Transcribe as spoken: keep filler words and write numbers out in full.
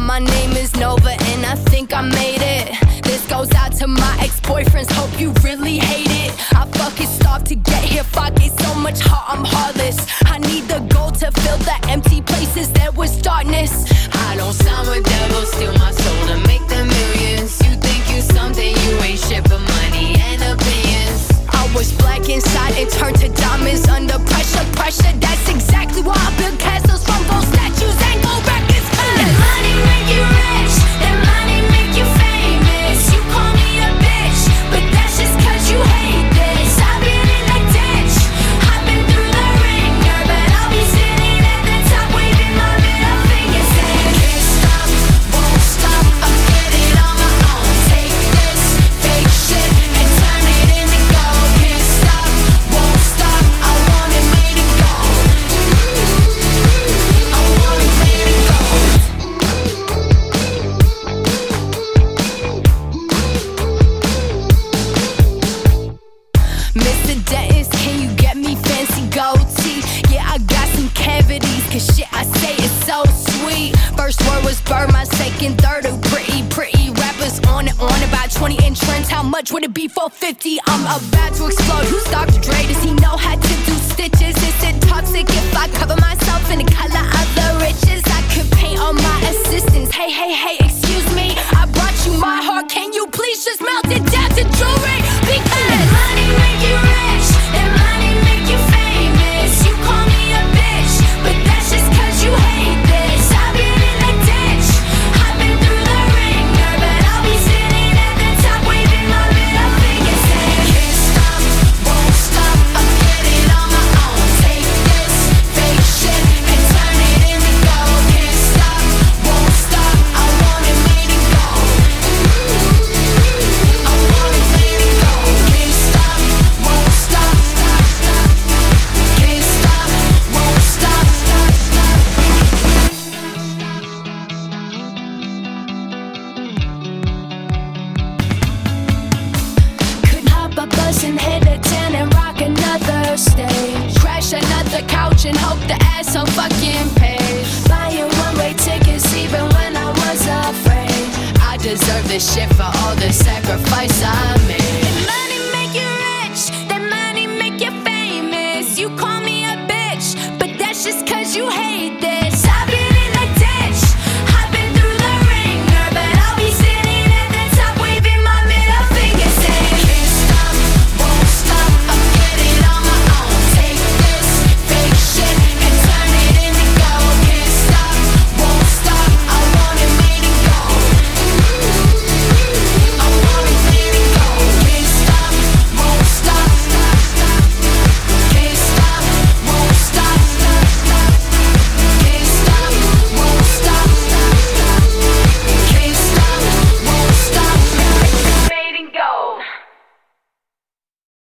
my name is Nova and I think I made it. This goes out to my ex-boyfriends, hope you really hate it. I fucking starved to get here, fuck it so much heart, I'm heartless. I need the gold to fill the empty places, there was darkness. I don't sound with devils, steal my soul to make the millions. You think you something, you ain't shit but money and opinions. I was black inside and turned to diamonds under pressure, pressure. That's exactly why I built castles from gold statues and gold records. That money make you rich, that money make you famous. You call me a bitch, but that's just cause you hate this. I've been in the ditch, I've been through the ringer, but I'll be sitting at the top waving my middle finger saying, can't stop, won't stop, I'll get it on my own. Take this fake shit and turn it into gold. Can't stop, won't stop, I want it made of gold. I want it made of gold. Mister Dentist, can you get me fancy gold teeth? Yeah, I got some cavities, cause shit I say is so sweet. First word was bird, my second, third are pretty, pretty rappers on and on about twenty inch trends. How much would it be for fifty? I'm about to explode. Who's Doctor Dre? Does he know how to do stitches? Is it toxic if I cover myself in the color of the riches? I could paint on my assistants. Hey, hey, hey, excuse me, I brought you my heart. Can you please just melt it down to jewelry? Because money make you rich, that money make you famous. You call me a bitch, but that's just cause you hate this. I've been in the ditch, I've been through the ringer, but I'll be sitting at the top waving my middle finger saying, can't stop, won't stop, I'll get it on my own. Take this fake shit and turn it into gold. Can't stop, won't stop, I want it made of gold. I want it made of gold. Can't stop, won't stop, stop, stop. Can't stop, won't stop, stop, stop. Could hop a bus and hit a ten and rock another stage. Crash another couch and hope the asshole fucking pays. Buying one-way tickets even when I was afraid. I deserve this shit for all the sacrifice I made.